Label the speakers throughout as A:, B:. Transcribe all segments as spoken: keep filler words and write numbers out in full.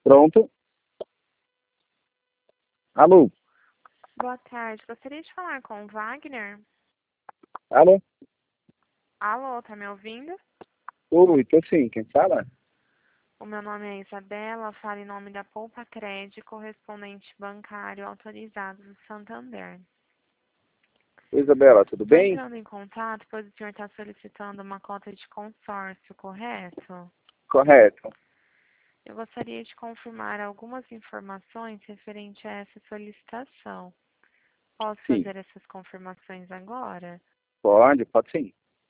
A: Pronto. Alô?
B: Boa tarde. Gostaria de falar com o Wagner.
A: Alô?
B: Alô, tá me ouvindo?
A: Oi, tô sim. Quem fala?
B: O meu nome é Isabela, falo em nome da Poupa Cred, correspondente bancário autorizado do Santander.
A: Oi, Isabela, tudo
B: Estou
A: bem?
B: entrando em contato, pois o senhor está solicitando uma cota de consórcio, correto?
A: Correto.
B: Eu gostaria de confirmar algumas informações referente a essa solicitação. Posso
A: Sim.
B: fazer essas confirmações agora?
A: Pode, pode sim.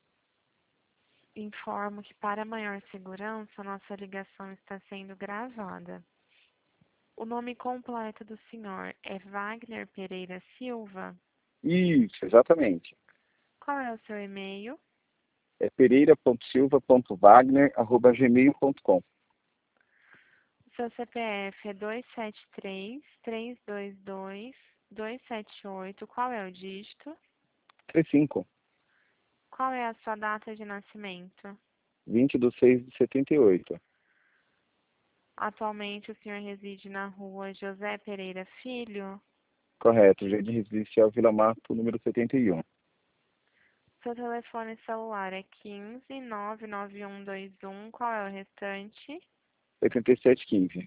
B: Informo que, para maior segurança, nossa ligação está sendo gravada. O nome completo do senhor é Wagner Pereira Silva?
A: Isso, exatamente.
B: Qual é o seu e-mail?
A: É pereira ponto silva ponto wagner arroba gmail ponto com.
B: O seu C P F é dois sete três, três dois dois, dois sete oito. Qual é o dígito?
A: trinta e cinco.
B: Qual é a sua data de nascimento?
A: vinte de seis de setenta e oito.
B: Atualmente o senhor reside na rua José Pereira Filho?
A: Correto. Jardim Residencial Vila Mato, número setenta e um.
B: Seu telefone celular é quinze, nove nove um dois um. Qual é o restante?
A: oitenta e sete quinze.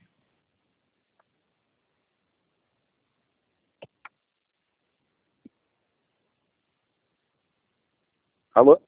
A: Alô?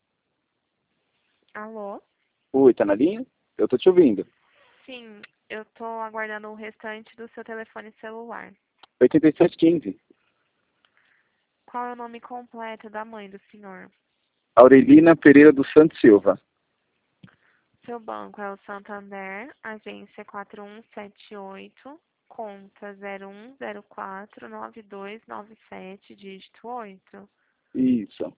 B: Alô?
A: Oi, tá na linha? Eu tô te ouvindo.
B: Sim, eu estou aguardando o restante do seu telefone celular.
A: oitenta e sete quinze.
B: Qual é o nome completo da mãe do senhor?
A: Aurelina Pereira dos Santos Silva.
B: Seu banco é o Santander, agência quatro um sete oito, conta zero um zero quatro nove dois nove sete, dígito oito.
A: Isso.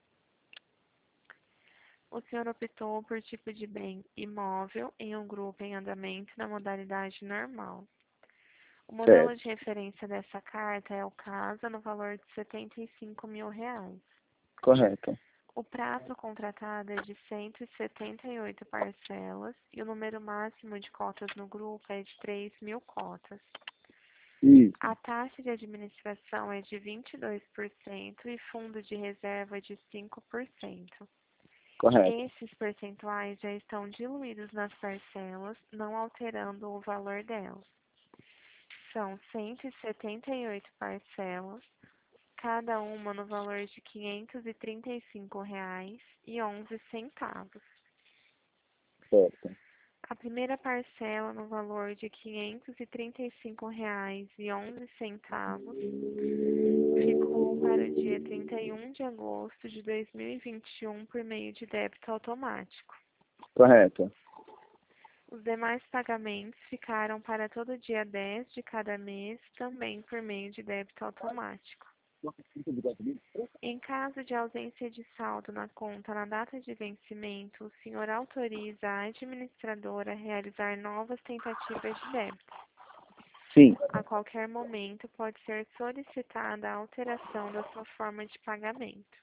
B: O senhor optou por tipo de bem imóvel em um grupo em andamento na modalidade normal. O modelo de
A: Certo.
B: referência dessa carta é o Casa, no valor de setenta e cinco mil reais.
A: Correto.
B: O prazo contratado é de cento e setenta e oito parcelas e o número máximo de cotas no grupo é de três mil cotas.
A: Isso.
B: A taxa de administração é de vinte e dois por cento e fundo de reserva de cinco por cento.
A: Correto.
B: Esses percentuais já estão diluídos nas parcelas, não alterando o valor delas. São cento e setenta e oito parcelas, cada uma no valor de quinhentos e trinta e cinco reais e onze centavos.
A: Certo.
B: A primeira parcela no valor de quinhentos e trinta e cinco reais e onze centavos ficou para o dia trinta e um de agosto de dois mil e vinte e um por meio de débito automático.
A: Correto.
B: Os demais pagamentos ficaram para todo dia dez de cada mês, também por meio de débito automático. Em caso de ausência de saldo na conta na data de vencimento, o senhor autoriza a administradora a realizar novas tentativas de débito.
A: Sim.
B: A qualquer momento pode ser solicitada a alteração da sua forma de pagamento.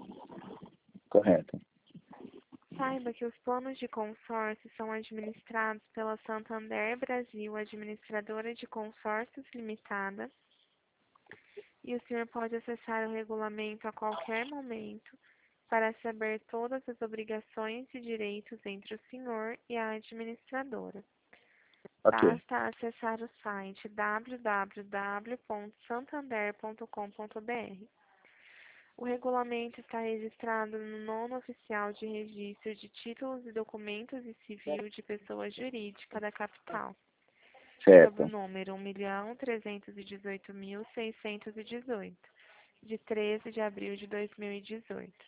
A: Correto.
B: Saiba que os planos de consórcio são administrados pela Santander Brasil, administradora de consórcios limitada, e o senhor pode acessar o regulamento a qualquer momento para saber todas as obrigações e direitos entre o senhor e a administradora.
A: Ok.
B: Basta acessar o site w w w ponto santander ponto com ponto b r. O regulamento está registrado no nono oficial de registro de títulos e documentos e civil de pessoa jurídica da capital, sob o
A: Certo.
B: número um milhão trezentos e dezoito mil seiscentos e dezoito, de treze de abril de dois mil e dezoito.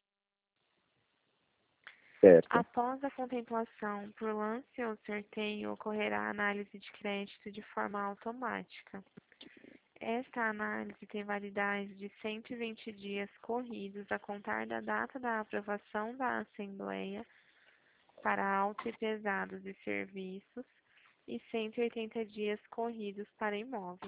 A: Certo.
B: Após a contemplação por lance ou sorteio, ocorrerá a análise de crédito de forma automática. Esta análise tem validade de cento e vinte dias corridos a contar da data da aprovação da Assembleia para auto e pesados e serviços e cento e oitenta dias corridos para imóveis.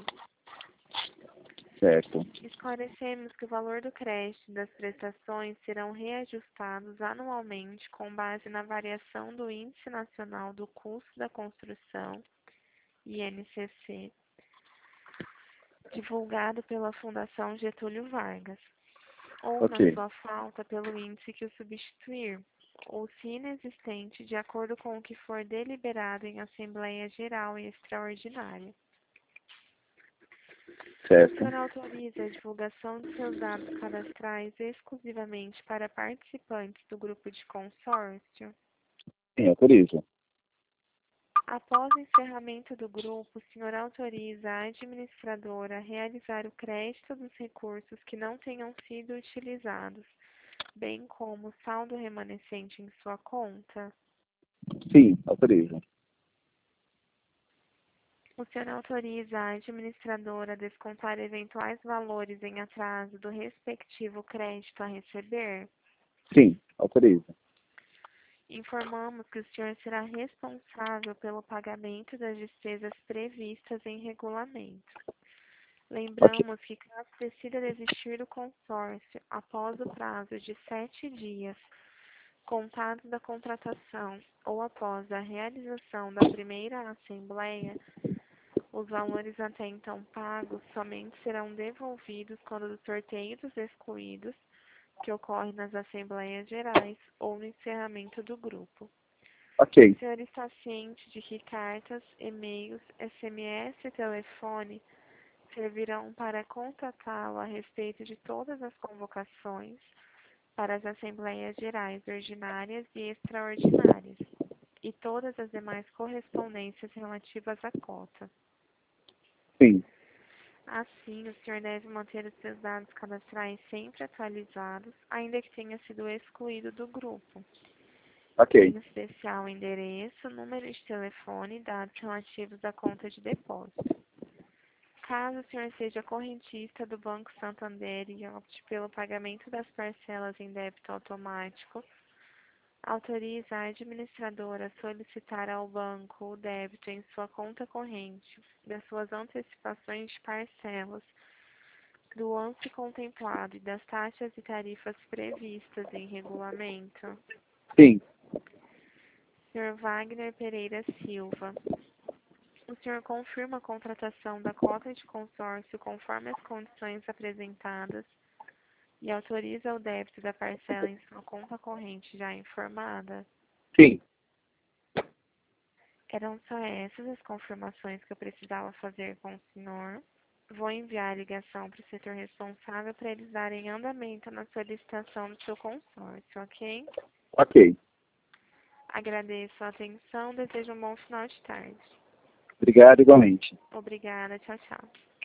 A: Certo.
B: Esclarecemos que o valor do crédito das prestações serão reajustados anualmente com base na variação do Índice Nacional do Custo da Construção I N C C, divulgado pela Fundação Getúlio Vargas, ou, na
A: Ok.
B: sua falta, pelo índice que o substituir, ou se inexistente, de acordo com o que for deliberado em Assembleia Geral e Extraordinária. O
A: Certo.
B: senhor autoriza a divulgação de seus dados cadastrais exclusivamente para participantes do grupo de consórcio?
A: Sim, autorizo.
B: Após o encerramento do grupo, o senhor autoriza a administradora a realizar o crédito dos recursos que não tenham sido utilizados, bem como o saldo remanescente em sua conta?
A: Sim, autorizo.
B: O senhor autoriza a administradora a descontar eventuais valores em atraso do respectivo crédito a receber?
A: Sim, autorizo.
B: Informamos que o senhor será responsável pelo pagamento das despesas previstas em regulamento.
A: Ok.
B: Lembramos que, caso decida desistir do consórcio após o prazo de sete dias, contados da contratação ou após a realização da primeira assembleia, os valores até então pagos somente serão devolvidos quando do sorteio dos excluídos, que ocorre nas Assembleias Gerais ou no encerramento do grupo.
A: Ok.
B: O senhor está ciente de que cartas, e-mails, S M S e telefone servirão para contatá-lo a respeito de todas as convocações para as Assembleias Gerais ordinárias e extraordinárias e todas as demais correspondências relativas à cota.
A: Sim.
B: Assim, o senhor deve manter os seus dados cadastrais sempre atualizados, ainda que tenha sido excluído do grupo.
A: Ok.
B: Em especial o endereço, número de telefone e dados relativos à conta de depósito. Caso o senhor seja correntista do Banco Santander e opte pelo pagamento das parcelas em débito automático, autoriza a administradora a solicitar ao banco o débito em sua conta corrente das suas antecipações de parcelas, do lance contemplado e das taxas e tarifas previstas em regulamento.
A: Sim.
B: senhor Wagner Pereira Silva. O senhor confirma a contratação da cota de consórcio conforme as condições apresentadas e autoriza o débito da parcela em sua conta corrente já informada?
A: Sim.
B: Eram só essas as confirmações que eu precisava fazer com o senhor. Vou enviar a ligação para o setor responsável para eles darem andamento na solicitação do seu consórcio, ok?
A: Ok.
B: Agradeço a atenção, desejo um bom final de tarde.
A: Obrigado igualmente.
B: Obrigada, tchau, tchau.